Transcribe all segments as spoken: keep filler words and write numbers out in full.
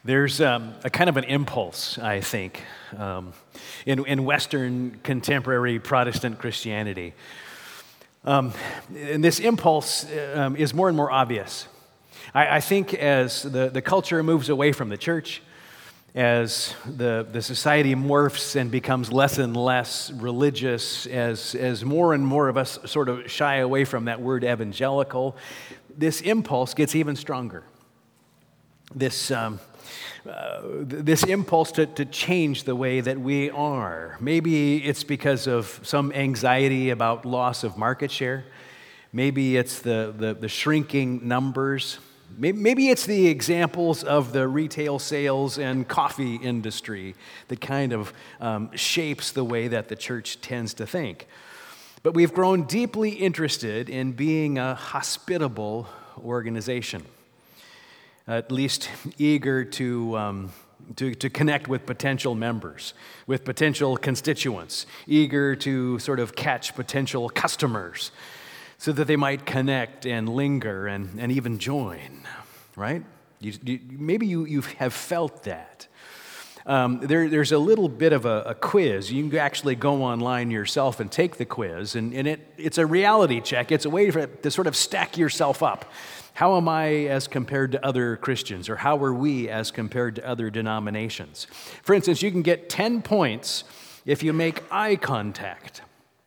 There's um, a kind of an impulse, I think, um, in, in Western contemporary Protestant Christianity. Um, and this impulse um, is more and more obvious. I, I think as the, the culture moves away from the church, as the, the society morphs and becomes less and less religious, as, as more and more of us sort of shy away from that word evangelical, this impulse gets even stronger. This um, uh, this impulse to, to change the way that we are. Maybe it's because of some anxiety about loss of market share. Maybe it's the, the, the shrinking numbers. Maybe, maybe it's the examples of the retail sales and coffee industry that kind of um, shapes the way that the church tends to think. But we've grown deeply interested in being a hospitable organization. At least eager to, um, to to connect with potential members, with potential constituents, eager to sort of catch potential customers so that they might connect and linger and, and even join, right? You, you, maybe you, you have felt that. Um, there, there's a little bit of a, a quiz. You can actually go online yourself and take the quiz, and, and it, it's a reality check. It's a way for, to sort of stack yourself up. How am I as compared to other Christians, or how are we as compared to other denominations? For instance, you can get ten points if you make eye contact.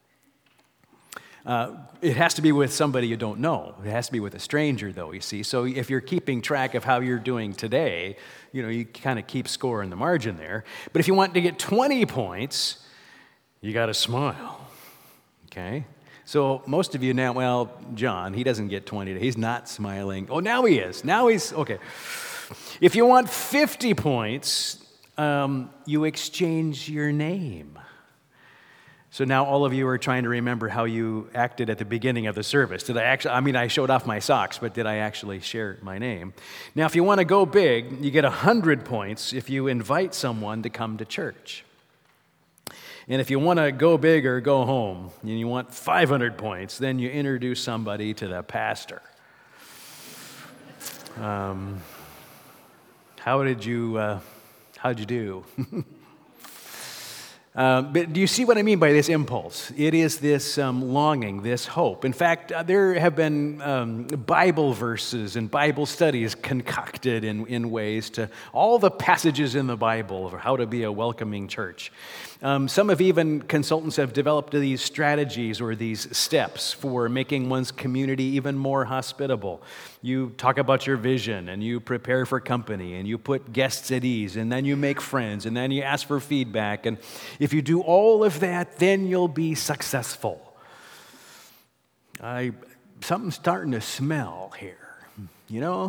Uh, it has to be with somebody you don't know. It has to be with a stranger, though, you see. So if you're keeping track of how you're doing today, you know, you kind of keep score in the margin there. But if you want to get twenty points, you got to smile, okay? So most of you now, well, John, he doesn't get twenty. He's not smiling. Oh, now he is. Now he's, okay. If you want fifty points, um, you exchange your name. So now all of you are trying to remember how you acted at the beginning of the service. Did I actually, I mean, I showed off my socks, but did I actually share my name? Now, if you want to go big, you get one hundred points if you invite someone to come to church. And if you want to go big or go home, and you want five hundred points, then you introduce somebody to the pastor. Um, how did you, uh, how did you do? Uh, but do you see what I mean by this impulse? It is this um, longing, this hope. In fact, uh, there have been um, Bible verses and Bible studies concocted in, in ways to all the passages in the Bible of how to be a welcoming church. Um, some have even, consultants have developed these strategies or these steps for making one's community even more hospitable. You talk about your vision, and you prepare for company, and you put guests at ease, and then you make friends, and then you ask for feedback. And if you do all of that, then you'll be successful. I, something's starting to smell here, you know?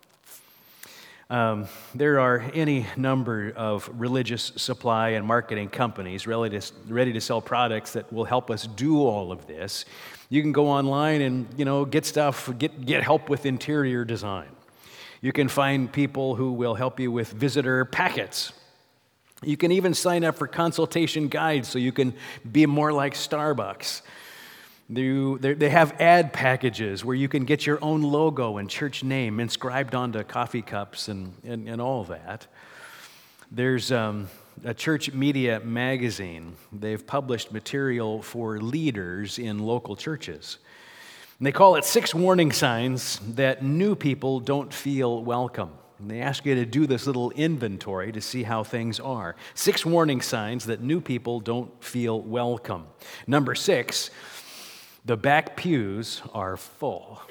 Um, there are any number of religious supply and marketing companies ready to, ready to sell products that will help us do all of this. You can go online and, you know, get stuff, get, get help with interior design. You can find people who will help you with visitor packets. You can even sign up for consultation guides so you can be more like Starbucks. They, they have ad packages where you can get your own logo and church name inscribed onto coffee cups and, and, and all that. There's um, a church media magazine. They've published material for leaders in local churches. And they call it Six Warning Signs That New People Don't Feel Welcome. And they ask you to do this little inventory to see how things are. Six warning signs that new people don't feel welcome. Number six, the back pews are full.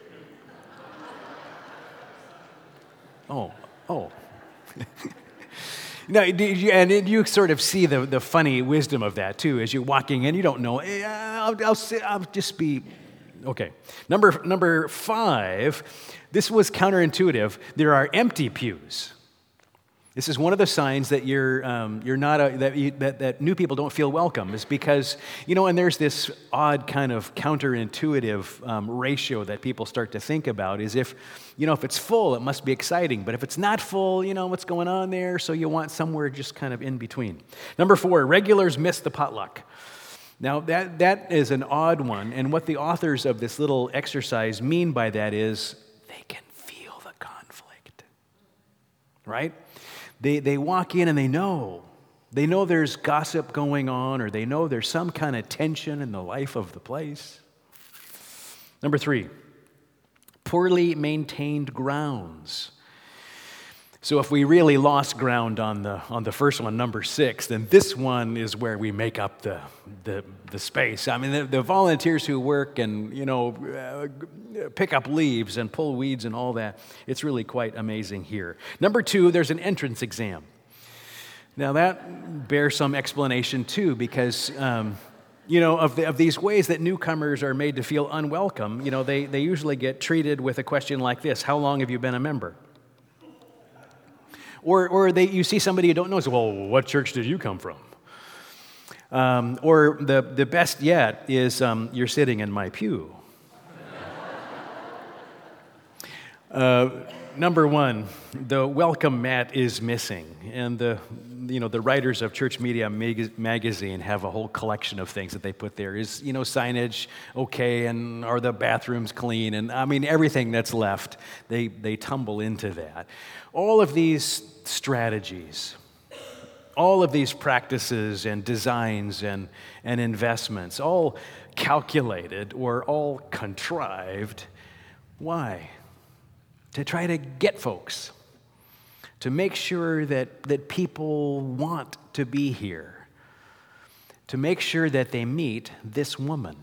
Oh, oh. No, and you sort of see the, the funny wisdom of that, too, as you're walking in. You don't know, eh, I'll, I'll, sit, I'll just be, okay. Number, number five, this was counterintuitive. There are empty pews. This is one of the signs that you're um, you're not a, that, you, that that new people don't feel welcome, is because, you know, and there's this odd kind of counterintuitive um, ratio that people start to think about is if, you know, if it's full, it must be exciting, but if it's not full, you know, what's going on there? So you want somewhere just kind of in between. Number four, regulars miss the potluck. Now that that is an odd one, and what the authors of this little exercise mean by that is they can feel the conflict. right? They, they walk in and they know. They know there's gossip going on, or they know there's some kind of tension in the life of the place. Number three, poorly maintained grounds. So if we really lost ground on the on the first one, number six, then this one is where we make up the the, the space. I mean, the, the volunteers who work and, you know, uh, pick up leaves and pull weeds and all that, it's really quite amazing here. Number two, there's an entrance exam. Now that bears some explanation too, because um, you know, of, the, of these ways that newcomers are made to feel unwelcome, you know, they, they usually get treated with a question like this: how long have you been a member? Or, or they, you see somebody you don't know, say, well, what church did you come from? Um, or the, the best yet is, um, you're sitting in my pew. uh, number one, the welcome mat is missing. And the, you know, the writers of Church Media mag- Magazine have a whole collection of things that they put there. Is, you know, signage okay, and are the bathrooms clean? And I mean, everything that's left, they, they tumble into that. All of these strategies, all of these practices and designs and, and investments, all calculated or all contrived. Why? To try to get folks, to make sure that, that people want to be here, to make sure that they meet this woman.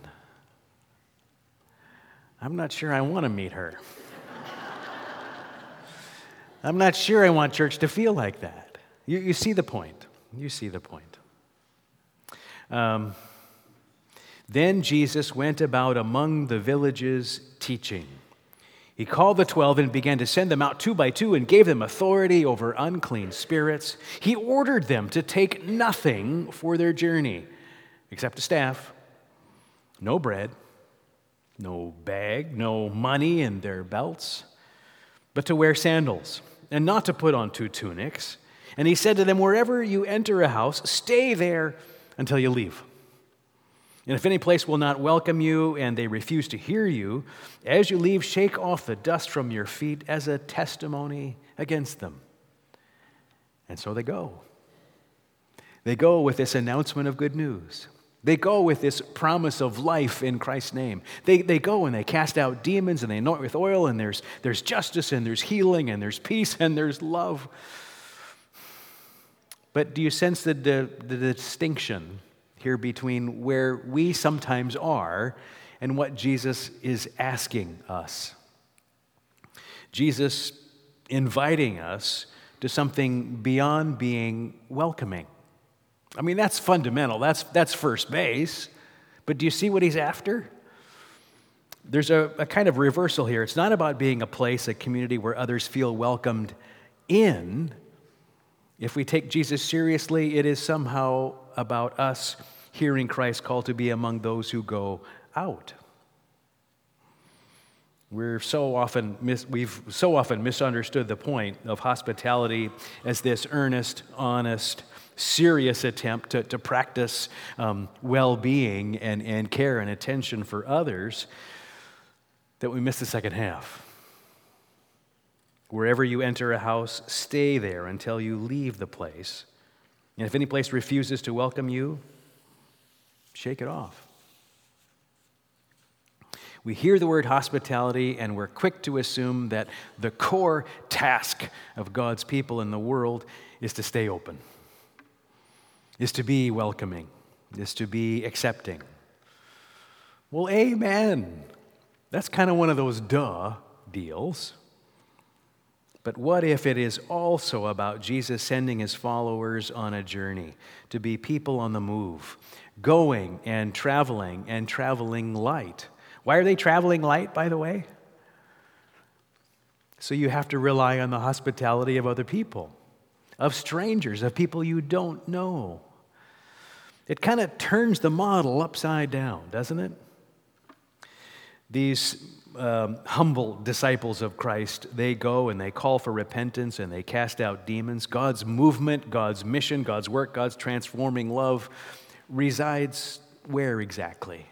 I'm not sure I want to meet her. I'm not sure I want church to feel like that. You, you see the point. You see the point. Um, then Jesus went about among the villages teaching. He called the twelve and began to send them out two by two and gave them authority over unclean spirits. He ordered them to take nothing for their journey except a staff, no bread, no bag, no money in their belts, but to wear sandals, and not to put on two tunics. And he said to them, wherever you enter a house, stay there until you leave. And if any place will not welcome you and they refuse to hear you, as you leave, shake off the dust from your feet as a testimony against them. And so they go. They go with this announcement of good news. They go with this promise of life in Christ's name. They, they go and they cast out demons and they anoint with oil, and there's, there's justice and there's healing and there's peace and there's love. But do you sense the, the, the distinction here between where we sometimes are and what Jesus is asking us? Jesus inviting us to something beyond being welcoming. I mean, that's fundamental. That's, that's first base. But do you see what he's after? There's a, a kind of reversal here. It's not about being a place, a community where others feel welcomed in. If we take Jesus seriously, it is somehow about us hearing Christ call to be among those who go out. We're so often mis- we've so often misunderstood the point of hospitality as this earnest, honest, serious attempt to, to practice um, well-being and, and care and attention for others, that we miss the second half. Wherever you enter a house, stay there until you leave the place. And if any place refuses to welcome you, shake it off. We hear the word hospitality and we're quick to assume that the core task of God's people in the world is to stay open, is to be welcoming, is to be accepting. Well, amen. That's kind of one of those duh deals. But what if it is also about Jesus sending his followers on a journey to be people on the move, going and traveling and traveling light? Why are they traveling light, by the way? So you have to rely on the hospitality of other people, of strangers, of people you don't know. It kind of turns the model upside down, doesn't it? These um, humble disciples of Christ, they go and they call for repentance and they cast out demons. God's movement, God's mission, God's work, God's transforming love resides where exactly?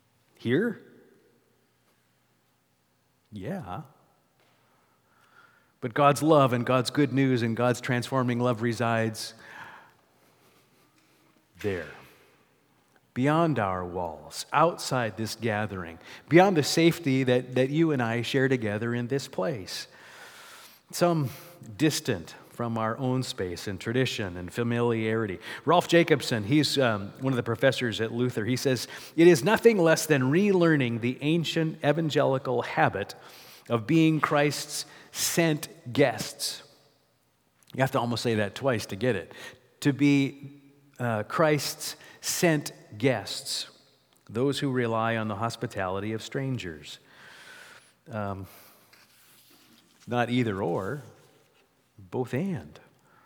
Here? Yeah. But God's love and God's good news and God's transforming love resides there, beyond our walls, outside this gathering, beyond the safety that, that you and I share together in this place. Some distant from our own space and tradition and familiarity. Rolf Jacobson, he's um, one of the professors at Luther, he says, "It is nothing less than relearning the ancient evangelical habit of being Christ's sent guests." You have to almost say that twice to get it. To be uh, Christ's sent guests, those who rely on the hospitality of strangers. Um, not either or, both and.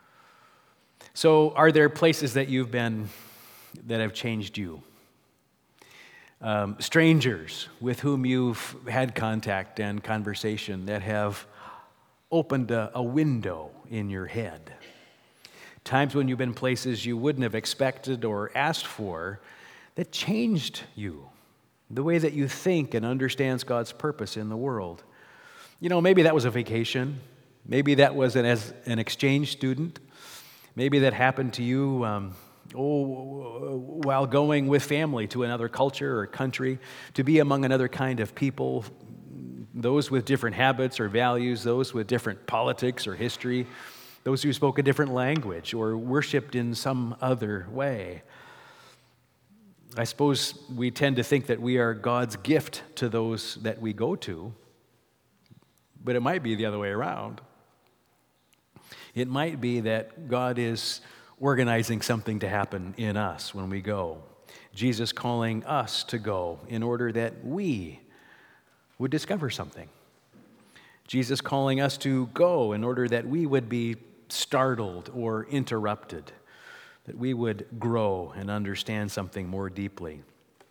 So are there places that you've been that have changed you? Um, strangers with whom you've had contact and conversation that have opened a, a window in your head. Times when you've been places you wouldn't have expected or asked for that changed you, the way that you think and understands God's purpose in the world. You know, maybe that was a vacation. Maybe that was an, as an exchange student. Maybe that happened to you um, oh, while going with family to another culture or country, to be among another kind of people, those with different habits or values, those with different politics or history, those who spoke a different language or worshiped in some other way. I suppose we tend to think that we are God's gift to those that we go to, but it might be the other way around. It might be that God is organizing something to happen in us when we go. Jesus calling us to go in order that we would discover something. Jesus calling us to go in order that we would be startled or interrupted, that we would grow and understand something more deeply.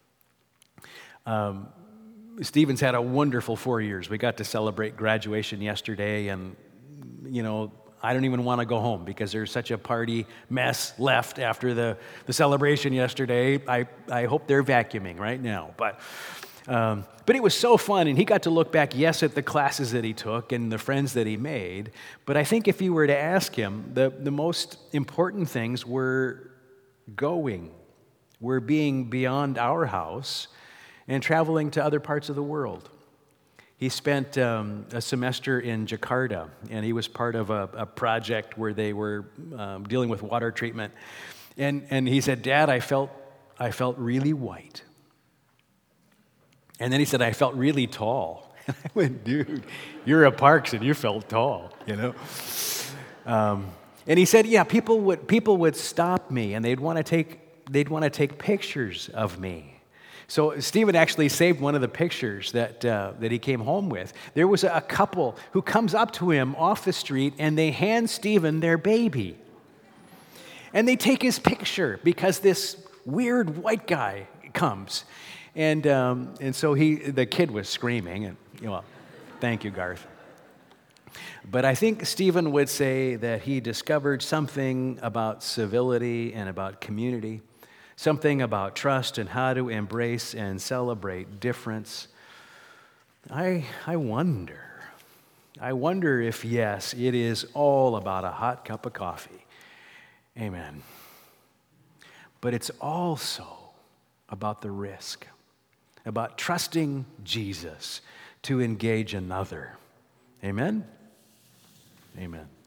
Um, Stephen's had a wonderful four years. We got to celebrate graduation yesterday, and, you know, I don't even want to go home because there's such a party mess left after the, the celebration yesterday. I, I hope they're vacuuming right now. But um, but it was so fun, and he got to look back, yes, at the classes that he took and the friends that he made. But I think if you were to ask him, the, the most important things were going, were being beyond our house and traveling to other parts of the world. He spent um, a semester in Jakarta, and he was part of a, a project where they were um, dealing with water treatment. And and he said, "Dad, I felt I felt really white." And then he said, "I felt really tall." And I went, "Dude, you're a Parks and you felt tall, you know." Um, and he said, "Yeah, people would people would stop me, and they'd want to take they'd want to take pictures of me." So Stephen actually saved one of the pictures that uh, that he came home with. There was a couple who comes up to him off the street, and they hand Stephen their baby. And they take his picture because this weird white guy comes. And um, and so he, the kid was screaming, and you know, thank you, Garth. But I think Stephen would say that he discovered something about civility and about community, something about trust and how to embrace and celebrate difference. I I wonder, I wonder if, yes, it is all about a hot cup of coffee. Amen. But it's also about the risk, about trusting Jesus to engage another. Amen? Amen.